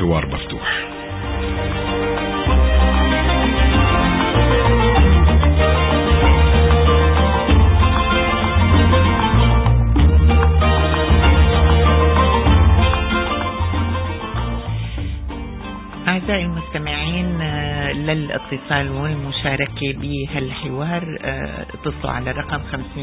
حوار مفتوح. أعزائي المستمعين، للاتصال والمشاركة بهالحوار اتصلوا على الرقم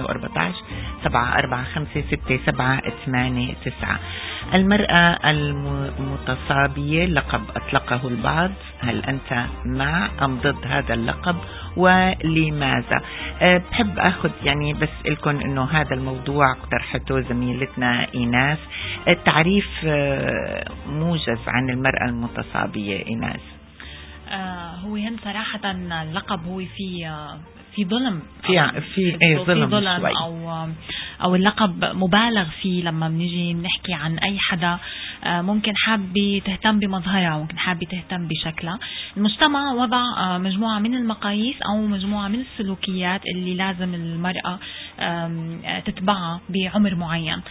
514-745-6789. المرأة المتصابية لقب أطلقه البعض، هل أنت مع أم ضد هذا اللقب ولماذا؟ بحب أخذ يعني بس لكم أنه هذا الموضوع اقترحته زميلتنا إيناس. التعريف موجز عن المرأة المتصابية إيناس. هو صراحة اللقب هو في ظلم، في ظلم أو اللقب مبالغ فيه لما بنيجي نحكي عن أي حدا ممكن حابة تهتم بمظهرها، ممكن حابة تهتم بشكلها. المجتمع وضع مجموعة من المقاييس أو مجموعة من السلوكيات اللي لازم المرأة تتبعها بعمر معين.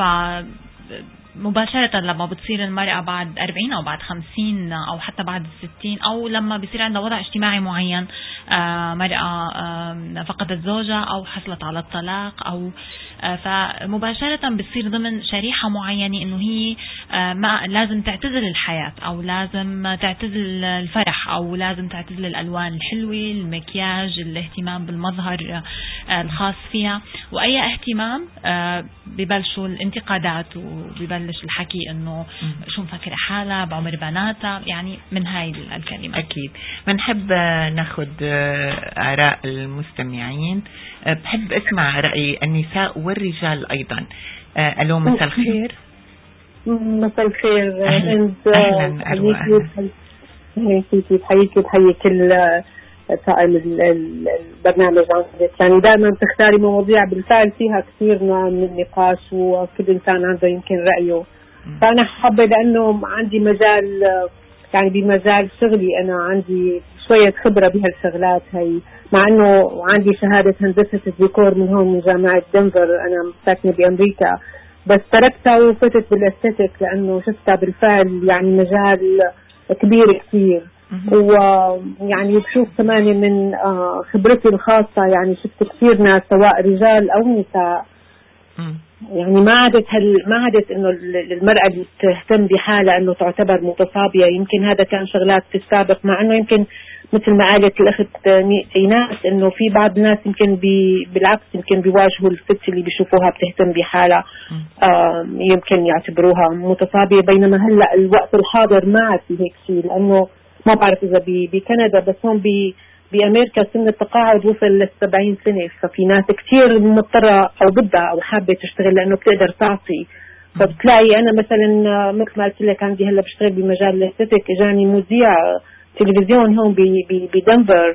مباشرة لما بتصير المرأة بعد 40 أو بعد 50 أو حتى بعد 60 أو لما بيصير عندها وضع اجتماعي معين، مرأة فقدت زوجها أو حصلت على الطلاق أو فمباشرة بتصير ضمن شريحة معينة إنه هي ما لازم تعتزل الحياة أو لازم تعتزل الفرح أو لازم تعتزل الألوان الحلوة، المكياج، الاهتمام بالمظهر الخاص فيها. وأي اهتمام ببلشوا الانتقادات وببلش الحكي إنه شو مفكرة حالها بعمر بناتها، يعني من هاي الكلمة. أكيد بنحب ناخد آراء المستمعين. بحب اسمع رأي النساء والرجال أيضا. ألو، مساء الخير. مساء الخير. أهلا أروى. بحييك كل سائل البرنامج عندك. يعني دائما تختاري مواضيع بالفعل فيها كثير نوع من النقاش وكل إنسان عنده يمكن رأيه. فأنا حابة لأنه عندي مجال، يعني بمجال شغلي أنا عندي شوية خبرة بهالشغلات هي، مع أنه عندي شهادة هندسة الديكور من هون من جامعة دنفر، أنا ساكنة بأمريكا، بس تركتها وفتت بالاستيتيك لأنه شفتها بالفعل يعني مجال كبير كثير. ويعني بشوف كمان من خبرتي الخاصة، يعني شفت كثير ناس سواء رجال أو نساء، يعني ما عادت إنه المرأة اللي تهتم بحالها إنه تعتبر متصابية. يمكن هذا كان شغلات في السابق، مع إنه يمكن مثل ما قالت الأخت إيناس إنه في بعض الناس يمكن بالعكس يمكن بيواجهوا الست اللي بيشوفوها بتهتم بحالها يمكن يعتبروها متصابية، بينما هلا الوقت الحاضر ما عاد في هيك شيء. لأنه ما بعرف إذا بكندا، بس هون بأمريكا سن التقاعد وصل ل70 سنة، ففي ناس كتير مضطرة أو بدها أو حابة تشتغل لأنه بتقدر تعطي. فبتلاقي أنا مثلا مثل ما قلت لك عندي هلا بشتغل بمجال الاستيتيك، إجاني مذيع تلفزيون هون بدنفر،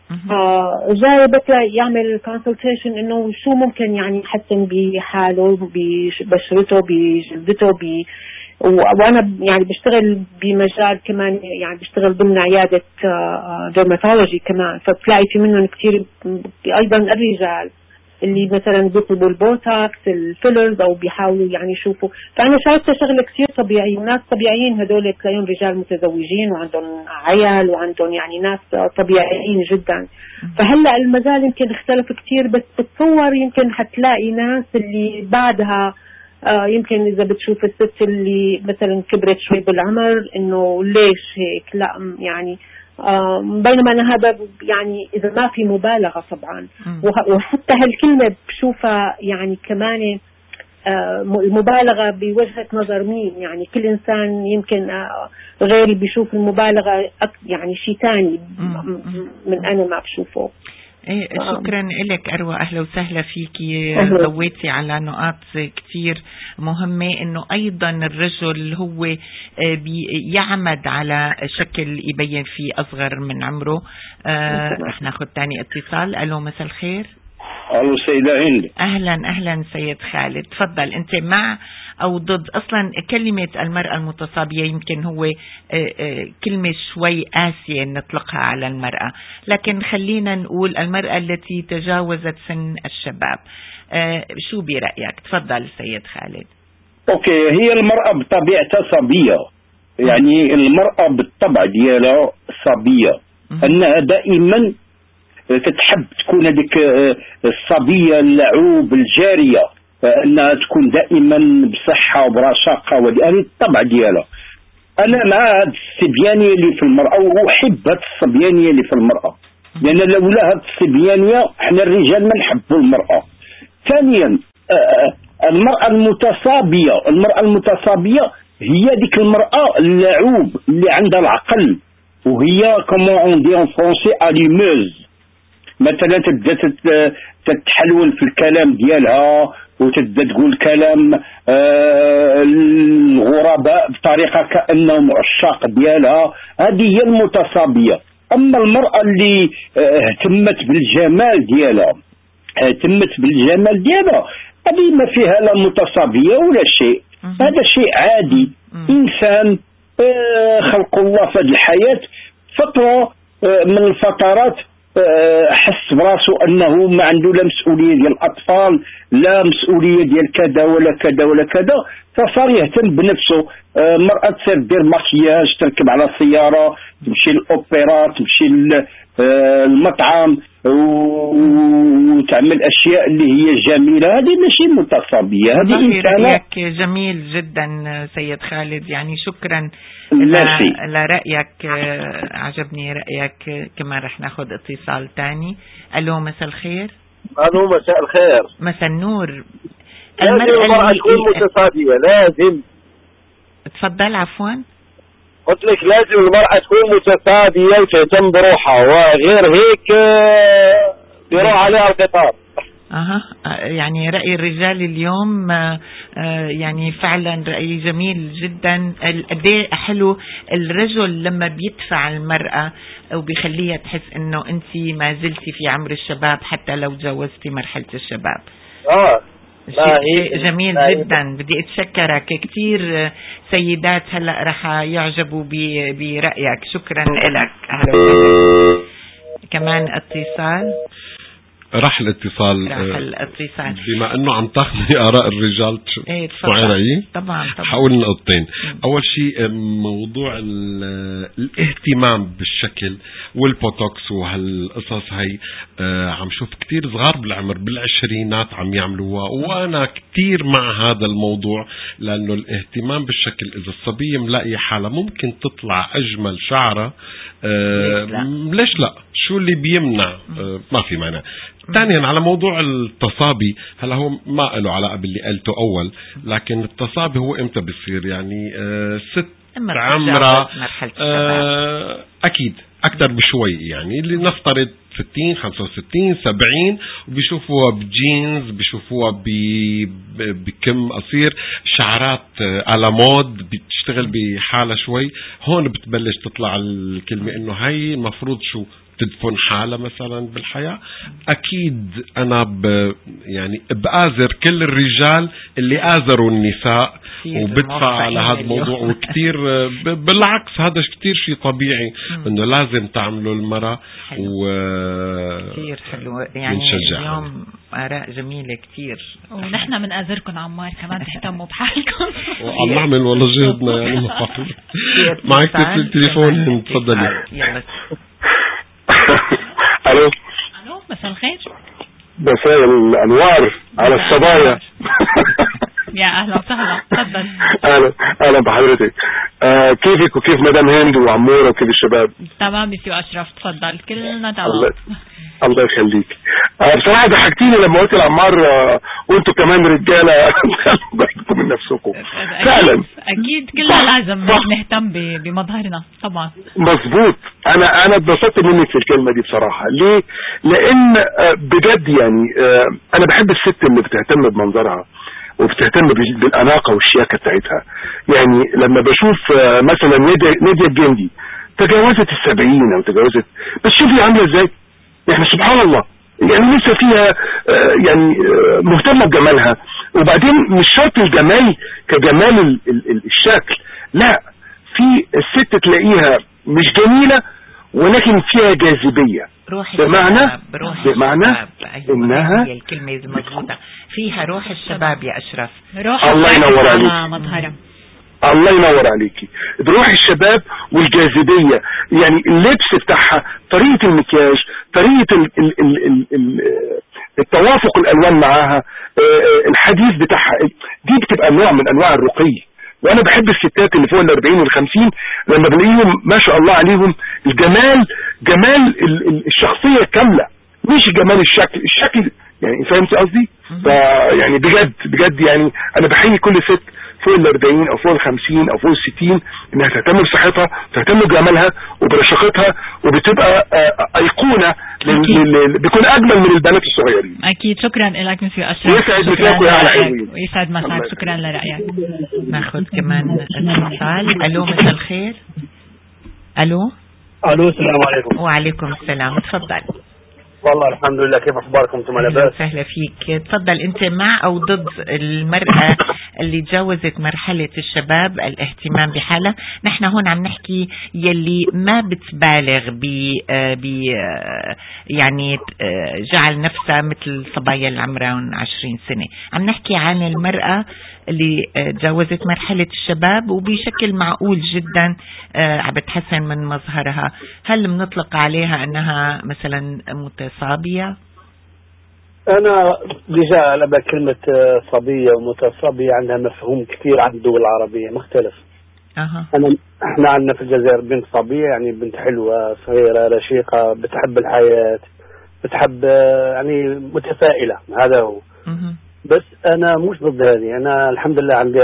جاي بتلاقي يعمل كونسلتيشن إنه شو ممكن يعني يحسن بحاله، ببشرته، بجلدته، وانا يعني بشتغل بمجال كمان، يعني بشتغل ضمن عيادة ديرماتولوجي كمان. فبتلاقي في منهم كتير ايضا الرجال اللي مثلا بيطلبوا البوتوكس، الفيلرز، او بيحاولوا يعني يشوفوا. فانا شايفه شغله كتير طبيعي، وناس طبيعيين هدول تلاقيهم رجال متزوجين وعندهم عيال وعندهم يعني ناس طبيعيين جدا. فهلا المجال يمكن اختلف كتير، بس بتصور يمكن حتلاقي ناس اللي بعدها يمكن إذا بتشوف الست اللي مثلا كبرت شوي بالعمر إنه ليش هيك، لا يعني بينما أنا هذا يعني إذا ما في مبالغة طبعا. وحتى هالكلمة بشوفها يعني كمان المبالغة بوجهة نظر مين، يعني كل إنسان يمكن غيري بيشوف المبالغة يعني شيء تاني من أنا ما بشوفه. شكرا لك أروى، أهلا وسهلا فيكي. ضويتي على نقاط كتير مهمة، إنه أيضا الرجل هو يعمد على شكل يبين فيه أصغر من عمره. رح ناخد تاني اتصال. ألو، مساء الخير. ألو سيدة هند. أهلا سيد خالد، تفضل. أنت مع أو ضد؟ أصلا كلمة المرأة المتصابية يمكن هو كلمة شوي قاسية نطلقها على المرأة، لكن خلينا نقول المرأة التي تجاوزت سن الشباب. شو برأيك؟ تفضل سيد خالد. أوكي، هي المرأة بطبيعتها صبية، يعني المرأة بالطبع ديالها صبية، أنها دائما تتحب تكون هذيك الصبية اللعوب الجارية، أنها تكون دائما بصحة وبرشاقة، وهذه الطبع ديالها. أنا مع هذه الصبيانية اللي في المرأة، وأحب هذه الصبيانية اللي في المرأة، لأن لولا هذه الصبيانية احنا الرجال ما نحبوا المرأة. ثانيا المرأة المتصابية هي ديك المرأة اللعوب اللي عندها العقل، وهي كما اون دي ان فرونسي اليموز، مثلا تبدا تتحلول في الكلام ديالها وتبدا تقول كلام الغرباء بطريقه كانهم عشاق ديالها. هذه هي المتصابيه. اما المراه اللي اهتمت بالجمال ديالها هذه ما فيها لا متصابيه ولا شيء، هذا شيء عادي. انسان خلق الله في هذه الحياه فتره من الفترات حس براسو انه ما عنده لا مسؤوليه ديال الاطفال، لا مسؤوليه ديال كذا ولا كذا ولا كذا، فصار يهتم بنفسه. مرأة تصير دير ماكياج، تركب على السياره، تمشي للاوبرا، تمشي المطعم وتعمل اشياء اللي هي جميله. هذه ماشي متصابيه، هذه رأيك جميل جدا سيد خالد، يعني شكرا لرأيك، عجبني رأيك. كمان رح ناخذ اتصال تاني. الو مساء الخير. الو مساء الخير. مساء النور. المرأة تكون متصابية، لازم. تفضل. عفوا قلت لك لازم المرأة تكون متصابية وتهتم بروحها، وغير هيك بيروح عليها القطار. يعني رأي الرجال اليوم يعني فعلا رأي جميل جدا. قديه حلو الرجل لما بيدفع المرأة وبيخليها تحس انه انت ما زلتي في عمر الشباب حتى لو جاوزتي مرحلة الشباب. شيء جميل جدا. بدي اتشكرك كثير. سيدات هلا رح يعجبوا برأيك. شكرا لك. كمان اتصال. راح الاتصال بما انه عم تاخذي اراء الرجال. معي رأيي طبعا حقول نقطتين. اول شيء موضوع الاهتمام بالشكل والبوتوكس وهالقصص هي، عم شوف كتير صغار بالعمر بالعشرينات عم يعملوها، وانا كتير مع هذا الموضوع، لانه الاهتمام بالشكل اذا الصبية ملاقية حالة ممكن تطلع اجمل شعرة. ليش لا؟ شو اللي بيمنع؟ ما في معنى. ثانيا على موضوع التصابي، هلا هو ما له علاقة باللي قلته أول، لكن التصابي هو إمتى بيصير؟ يعني ست عمرة أكيد أكثر بشوي، يعني اللي نفترض 60 65 70 وبيشوفوها بجينز، بيشوفوها بكم قصير، شعرات على مود، بتشتغل بحالة شوي. هون بتبلش تطلع الكلمة إنه هاي مفروض شو تدفن حالة مثلا بالحياة. أكيد أنا يعني بآزر كل الرجال اللي آزروا النساء وبدفع على هذا الموضوع، وكتير بالعكس هذا كتير شيء طبيعي إنه لازم تعملوا المرأة كتير حلو. يعني اليوم آراء جميلة كتير، ونحن من آزركم عمار كمان تهتموا بحالكم. والله نعمل والله جهدنا يعني مفاقل. معك التليفون، تفضلي. الو مساء الخير. مساء الانوار على الصبايا. يا اهلا وسهلا، تفضل. اهلا بحضرتك. كيفك وكيف مدام هند وعموره وكيف الشباب؟ تمام يا سي اشرف، تفضل كلنا تمام. الله يخليك. بصراحه ضحكتيني لما قلت لعمار وانتوا كمان رجاله بالكم من نفسكم. فعلا اكيد كلنا لازم نهتم بمظهرنا طبعا. مظبوط. انا اتبسطت منك في الكلمه دي بصراحه. ليه؟ لان بجد يعني انا بحب الست اللي بتهتم بمنظرها وبتهتم بالاناقه والشياكه بتاعتها. يعني لما بشوف مثلا نادية الجندي تجاوزت 70 او تجاوزت، بس شوفي عامله ازاي. يعني سبحان الله، يعني لسه فيها يعني مهتمه بجمالها. وبعدين مش شرط الجمال كجمال الشكل، لا، في الست تلاقيها مش جميله ولكن فيها جاذبيه. بمعنى انها هي الكلمه المضبوطه، فيها روح الشباب يا اشرف. روح الله ينور عليك. مظهرها. الله ينور عليكي، بروح الشباب والجاذبية، يعني اللبس بتاعها، طريقة المكياج، طريقة التوافق الالوان معاها، الحديث بتاعها، دي بتبقى نوع من انواع الرقي. وانا بحب الستات اللي فوق ال40 وال50 لما بلاقيهم ما شاء الله عليهم الجمال، جمال الشخصية كاملة، مش جمال الشكل يعني، فهمت قصدي؟ يعني بجد يعني انا بحيي كل ست فوق ال40 او فوق ال50 او فوق ال60 انها تهتم بصحتها، تهتم بجمالها وبرشاقتها، وبتبقى ايقونة بيكون اجمل من البنات الصغيرين. اكيد. شكرا لك مسيو اشرف، يسعد مساكم يا حلوين، ويسعد مساك. شكرا لرأيك. ناخذ كمان اتصال. الو مساء الخير. الو السلام عليكم. وعليكم السلام، تفضل. والله الحمد لله، كيف اخباركم انتم؟ على باس. سهلا فيك، تفضل. انت مع او ضد المرأة اللي تجاوزت مرحلة الشباب الاهتمام بحالها؟ نحن هون عم نحكي يلي ما بتبالغ يعني جعل نفسها مثل صبايا اللي عمرهم 20 سنة. عم نحكي عن المرأة اللي تجاوزت مرحلة الشباب وبشكل معقول جدا عم بتحسن من مظهرها. هل بنطلق عليها انها مثلا متصابية؟ انا رجال على كلمة صبية ومتصابية عندها مفهوم كثير عن الدول العربية مختلف. احنا عندنا في الجزائر بنت صبية، يعني بنت حلوة صغيرة رشيقة بتحب الحياة، بتحب يعني متفائلة، هذا هو. بس انا مش ضد هذه، انا الحمد لله عندي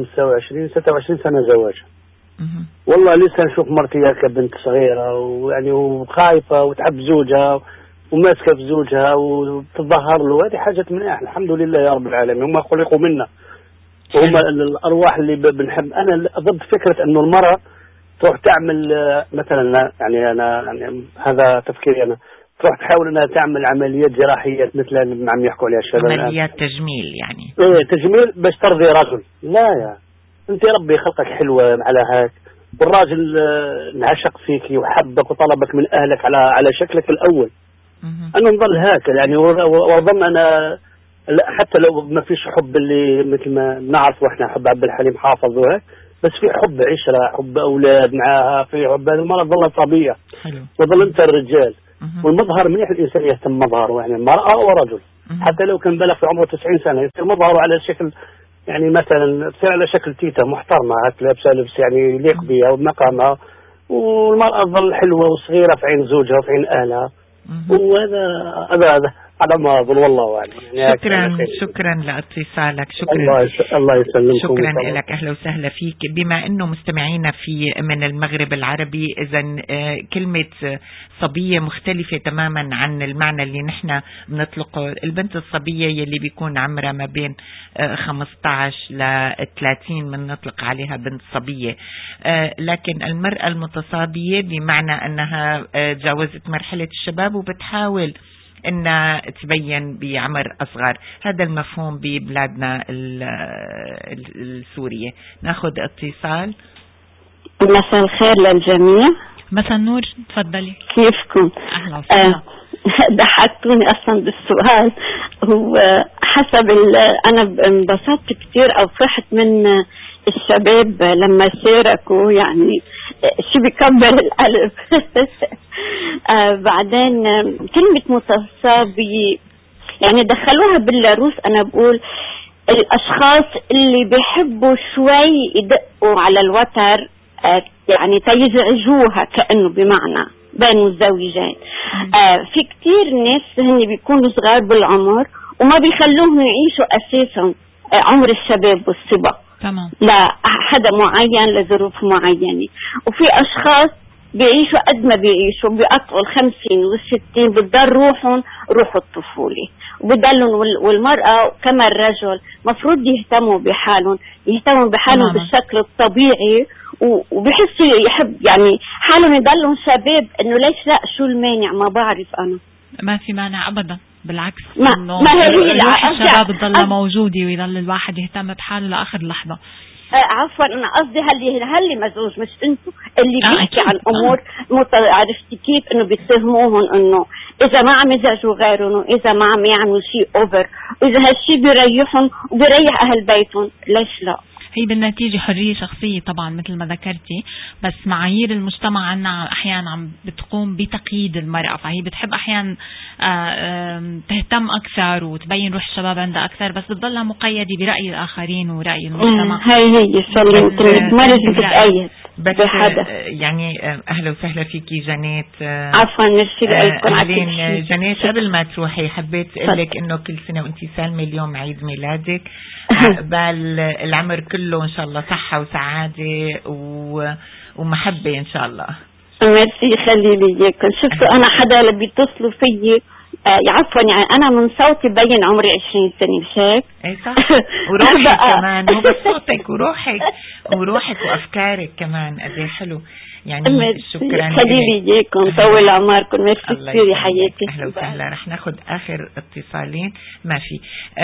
26 سنة زواج. والله لسه نشوف مرتي كبنت صغيرة ويعني وخايفة وتحب زوجها وماسكة في زوجها وتظهر له، هذه حاجة منيحة الحمد لله يا رب العالمين. هم خلقوا منا وهم الأرواح اللي بنحب. أنا ضد فكرة أنه المرأة تروح تعمل مثلا، يعني أنا يعني هذا تفكيري أنا، تروح تحاول أنها تعمل عمليات جراحية مثل اللي عم يحكوا عليها الشباب، عمليات تجميل يعني. إيه تجميل باش ترضي رجل. لا يا أنت ربي خلقك حلوة على هيك، والراجل انعشق فيك وحبك وطلبك من أهلك على شكلك الأول. أنا نظل هيك يعني، وظن أنا حتى لو ما فيش حب اللي مثل ما نعرف وإحنا حب عبد الحليم حافظ وهيك، بس في حب عشرة، حب أولاد معاها، في حب. هذه المرأة ظل طبيعية وظل أنت الرجال. والمظهر منيح الإنسان يهتم مظهره، يعني مرأة ورجل حتى لو كان بلغ في عمره 90 سنة يصير مظهره على شكل، يعني مثلا تصير على شكل تيتا محترمة، لابسة لبس يعني يليق بها ومقامها، والمرأة تظل حلوة وصغيرة في عين زوجها وفي عين أهلها. وهذا على ما أظن والله يعني. شكرا لاتصالك. الله يسلمكم. شكرا لك، أهلا وسهلا فيك. بما أنه مستمعينا من المغرب العربي، إذا كلمة صبية مختلفة تماما عن المعنى اللي نحن بنطلقه. البنت الصبية يلي بيكون عمرها ما بين 15 ل 30 بنطلق عليها بنت صبية. لكن المرأة المتصابية بمعنى أنها جاوزت مرحلة الشباب وبتحاول إنها تبين بعمر أصغر. هذا المفهوم ببلادنا السورية. ناخذ اتصال. مساء الخير للجميع. مساء النور، تفضلي. كيفكم؟ أهلا وسهلا. ضحكتوني أصلا بالسؤال. هو حسب أنا انبسطت كثير أو فرحت من الشباب لما شاركوا، يعني شو بيكبر القلب. بعدين كلمة متصابي يعني دخلوها باللاروس. أنا بقول الأشخاص اللي بيحبوا شوي يدقوا على الوتر، يعني تيزعجوها كأنه بمعنى بين الزوجين. في كتير ناس هن بيكونوا صغار بالعمر وما بيخلوهم يعيشوا أساسا عمر الشباب والصبا. تمام. لا حدا معين لظروف معينة. وفي أشخاص بيعيشوا قد ما بيعيشوا بيقطعوا 50 و60 بتضل روح الطفولة وبدلهم. والمرأة كما الرجل مفروض يهتموا بحالهم بالشكل الطبيعي، وبحسوا يحب يعني حالهم يضلهم شباب. انه ليش لا؟ شو المانع؟ ما بعرف. انا ما في مانع ابدا، بالعكس. ما هي الشباب تضل موجودة ويضل الواحد يهتم بحاله لاخر لحظة. عفوا انا قصدي هل مزوج مش انتم اللي بيحكي عن امور عرفتي كيف انه بيتهموهم انه اذا ما عم يزعجوا غيرهم واذا ما عم يعملوا شيء اوفر، واذا هالشيء بيريحهم وبيريح اهل بيتهم، ليش لا؟ هي بالنتيجة حرية شخصية طبعا مثل ما ذكرتي، بس معايير المجتمع عنا أحيانا عم بتقوم بتقييد المرأة، فهي بتحب أحيانا تهتم أكثر وتبين روح الشباب عندها أكثر، بس بتضلها مقيدة برأي الآخرين ورأي المجتمع. هي الشغلة مرة بتتأيد بس يعني أهلا وسهلا فيكي جنات. عفوا ميرسي أهلين جنات. قبل ما تروحي حبيت أقول لك إنه كل سنة وأنت سالمة، اليوم عيد ميلادك، عقبال العمر كله إن شاء الله صحة وسعادة ومحبة إن شاء الله. ميرسي خلي لي إياكم. شفتوا أنا حدا اللي بيتصلوا فيي عفوا يعني أنا من صوتي بين عمري 20 سنة مش هيك؟ إيه صح. وروحك كمان، مو بس صوتك، وروحك وأفكارك كمان قد إيه حلو يعني. شكرا خلي لي إياكم، طول عمركم. ميرسي كثير حياتي. أهلا وسهلا. رح ناخذ آخر اتصالين. ما في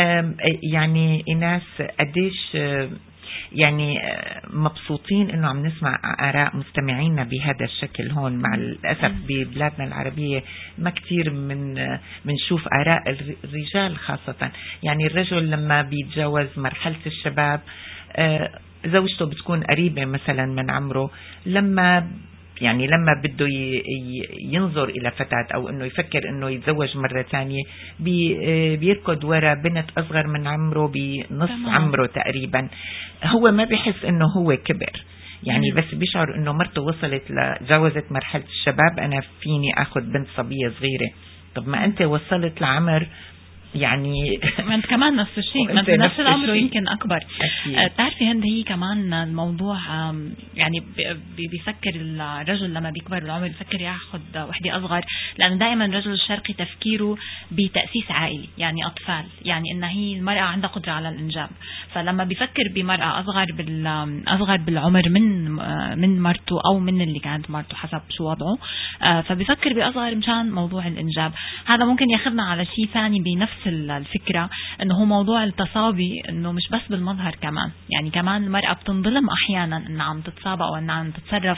يعني إيناس قديش يعني مبسوطين انه عم نسمع آراء مستمعينا بهذا الشكل هون. مع الأسف ببلادنا العربية ما كتير منشوف آراء الرجال خاصة. يعني الرجل لما بيتجاوز مرحلة الشباب زوجته بتكون قريبة مثلا من عمره، لما بده ينظر إلى فتاة أو إنه يفكر إنه يتزوج مرة تانية بيركض وراء بنت أصغر من عمره بنص عمره تقريبا. هو ما بيحس إنه هو كبر يعني، بس بيشعر إنه مرته وصلت جاوزت مرحلة الشباب، أنا فيني أخذ بنت صبية صغيرة. طب ما أنت وصلت لعمر يعني ما انت كمان نفس الشيء، ما انت نفس العمر يمكن اكبر. بتعرفي هند هي كمان الموضوع يعني بيفكر الرجل لما بيكبر بالعمر بيفكر ياخذ وحده اصغر، لانه دائما الرجل الشرقي تفكيره بتاسيس عائلي، يعني اطفال، يعني ان هي المراه عندها قدره على الانجاب، فلما بيفكر بمراه اصغر بالعمر من مرته او من اللي كانت مرته حسب شو وضعه، فبيفكر باصغر مشان موضوع الانجاب. هذا ممكن ياخذنا على شيء ثاني بنفس الفكرة، انه هو موضوع التصابي، انه مش بس بالمظهر كمان، يعني كمان المرأة بتنظلم احيانا انها عم تتصابى او انها عم تتصرف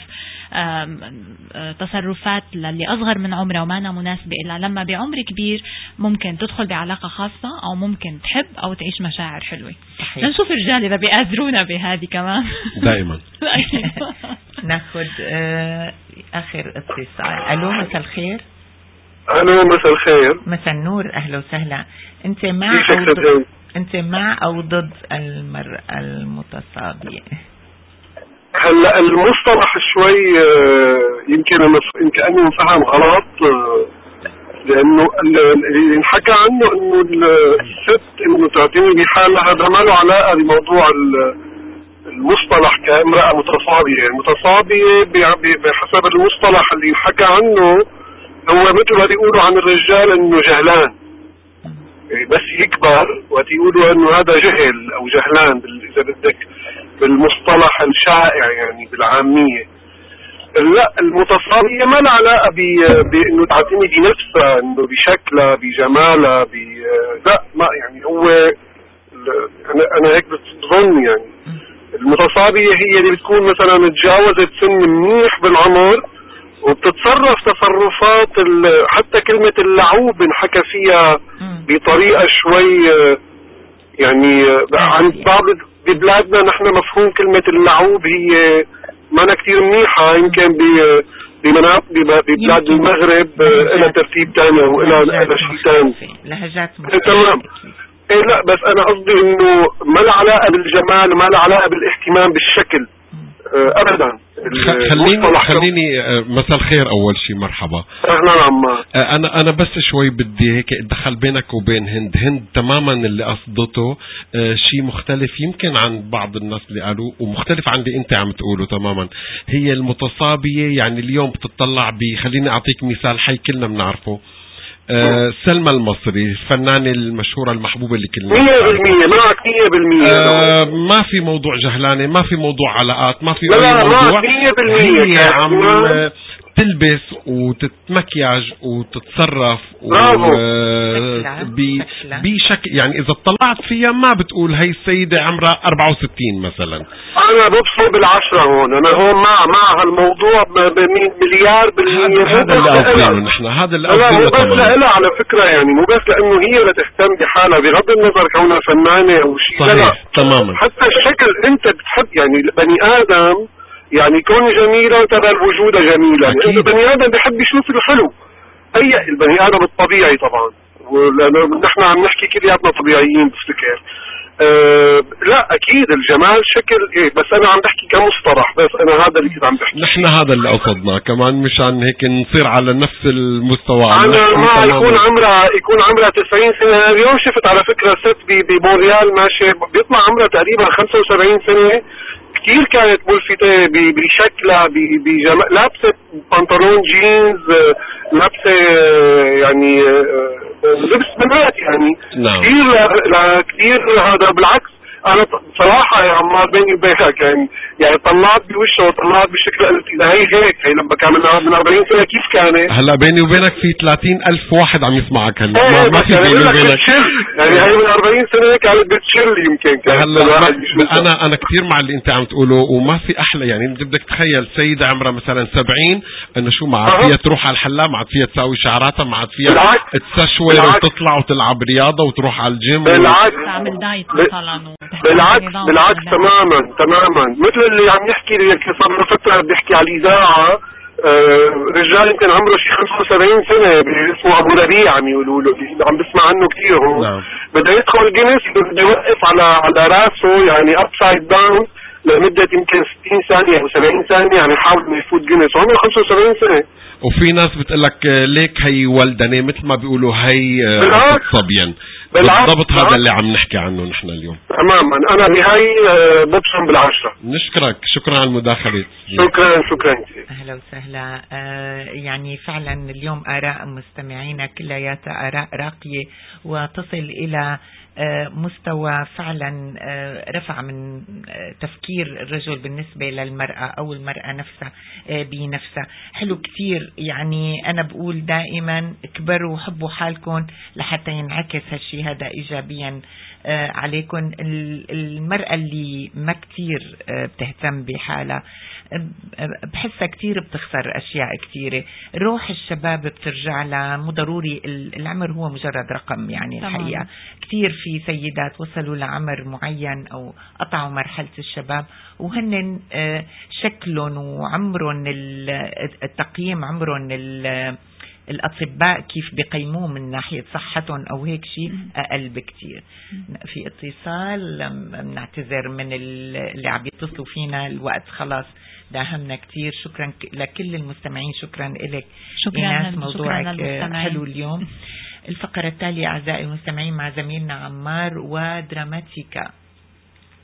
تصرفات للي اصغر من عمرها وما مناسبة، الا لما بعمر كبير ممكن تدخل بعلاقة خاصة او ممكن تحب او تعيش مشاعر حلوة. نشوف الرجال اذا بيأذرونا بهذه كمان دائما. ناخذ اخر اتصال. الو مساء الخير. الو مساء الخير. مساء النور. اهلا وسهلا. انت مع او ضد المرأة المتصابية؟ هلا المصطلح شوي يمكن اني انفهم غلط، لانه اللي انحكى عنه انه الست انه تعتني بحالها، هذا ما له علاقه بموضوع المصطلح كامرأة متصابية. المتصابية بحسب المصطلح اللي انحكى عنه هو مثل ما بيقولوا عن الرجال انه جهلان، بس يكبر وقت يقولوا انه هذا جهل او جهلان اذا بدك بالمصطلح الشائع يعني بالعامية. لا، المتصابية ما لها علاقة بانه تعتني بنفسها، انه بشكلها بجمالها لا، ما يعني هو انا هيك بظن. يعني المتصابية هي اللي بتكون مثلا تجاوزت سن منيح بالعمر وبتتصرف تصرفات حتى كلمة اللعوب انحكى فيها بطريقة شوي يعني عند بعض ببلادنا نحن مفهوم كلمة اللعوب هي ما كتير منيحة، يمكن ببلاد المغرب إلى ترتيب تاني وإلى شيء تاني لهجات تمام. إيه لا، بس أنا قصدي إنه ما له علاقة بالجمال وما له علاقة بالاهتمام بالشكل ابدا. خليني مساء الخير اول شيء، مرحبا. اهلا عم. انا بس شوي بدي هيك ادخل بينك وبين هند تماما اللي قصدته شيء مختلف يمكن عن بعض الناس اللي قالوا، ومختلف عن اللي انت عم تقوله تماما. هي المتصابية يعني اليوم بتطلع خليني اعطيك مثال حي كلنا بنعرفه، سلمى المصري الفنانة المشهورة المحبوبة اللي كلنا 100% معك 100%. ما في موضوع جهلانة، ما في موضوع علاقات، ما في أي موضوع. 100% هي عم تلبس وتتمكياج وتتصرف بشكل يعني إذا اطلعت فيها ما بتقول هي السيدة عمرها 64 مثلا. أنا ببصر بالعشرة هون، أنا هون مع هالموضوع بمليار بالمية. هذا اللي قصدينه نحن، هذا اللي قصدينه تماما. لا على فكرة يعني مو بس لأنه هي لا تهتم بحالها بغض النظر كونها فنانة أو شيء. صحيح تماما. حتى الشكل أنت بتحب يعني بني آدم يعني كون جميلة ترى الوجود جميلة. البني آدم بيحب يشوف الحلو، أي البني آدم الطبيعي طبعا، ونحن عم نحكي كلياتنا طبيعيين بفتكر. لا اكيد الجمال شكل ايه، بس انا عم بحكي كمصطلح، بس انا هذا اللي كنت عم بحكي. نحن هذا اللي قصدناه كمان، مشان هيك نصير على نفس المستوى. انا ما يكون عمرها 90 سنة. اليوم شفت على فكرة ست بمونريال ماشي بيطلع عمرها تقريبا 75 سنة، كتير كانت ملفتة بشكلها بجمال، لابسة بنطلون جينز، لابسة يعني لبس بنات يعني. نعم. كتير هذا بالعكس. انا صراحة يا عمار بيني وبينك يعني طلعت بوشه وطلعت بشكل قلت اذا هي لما كان من 40 سنة كيف كانت. هلا بيني وبينك في 30,000 واحد عم يسمعك هلا. ما في بيني وبينك يعني هي من 40 سنة كانت بتشل يمكن. هلا انا كثير مع اللي انت عم تقوله، وما في احلى يعني انت بدك تخيل سيدة عمرها مثلا 70 انه شو ما عاد فيها تروح على الحلام، ما عاد فيها تساوي شعراتها، ما عاد فيها تسشور وتطلع وتلعب رياضة وتروح على الجيم تعمل دايت مثلا. بالعكس تماما مثل اللي عم يحكي لي صار له فترة بيحكي على الإذاعة. رجال يمكن عمره شي 75 سنة اسمه أبو ربيع عم يقولوا له، عم بسمع عنه كثير هو. نعم. بده يدخل جينيس، بده يوقف على راسه يعني upside down لمدة يمكن 60 ثانية أو 70 ثانية يعني يحاول انه يفوت جينيس وعمره 75 سنة. وفي ناس بتقلك ليك هي ولدني مثل ما بيقولوا هي صبيا. بالضبط هذا اللي عم نحكي عنه نحن اليوم. تماما. انا بهاي ببصم بالعشرة. نشكرك، شكرا على المداخلة. شكرا. اهلا وسهلا. يعني فعلا اليوم آراء مستمعينا كلياتها آراء راقية وتصل إلى مستوى فعلا رفع من تفكير الرجل بالنسبة للمرأة أو المرأة نفسها بنفسها. حلو كتير. يعني أنا بقول دائما اكبروا وحبوا حالكم لحتى ينعكس هالشي هذا إيجابيا عليكم. المرأة اللي ما كتير بتهتم بحالها بحسها كتير بتخسر أشياء كتيرة. روح الشباب بترجع لها، مو ضروري العمر هو مجرد رقم يعني. الحقيقة كتير في سيدات وصلوا لعمر معين أو قطعوا مرحلة الشباب وهن شكلهم وعمرهم التقييم عمرهم الأطباء كيف بيقيموه من ناحية صحتهم أو هيك شيء أقل بكتير. في اتصال، بنعتذر من اللي عم يتصلوا فينا، الوقت خلاص داهمنا كتير. شكرا لكل المستمعين، شكرا لك إيناس، موضوعك حلو اليوم. الفقرة التالية أعزائي المستمعين مع زميلنا عمار ودراماتيكا.